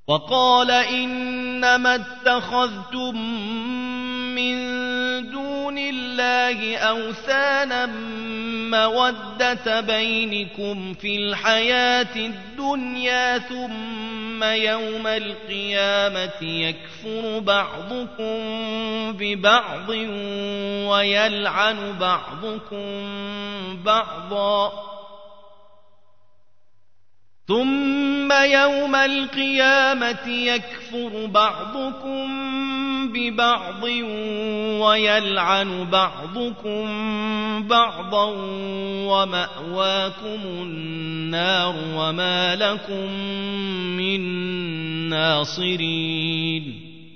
وقال إنما اتخذتم من دون الله أوثانا مودة بينكم في الحياة الدنيا ثم يوم القيامة يكفر بعضكم ببعض ويلعن بعضكم بعضا ثم يوم القيامة يكفر بعضكم ببعض ويلعن بعضكم بعضا ومأواكم النار وما لكم من ناصرين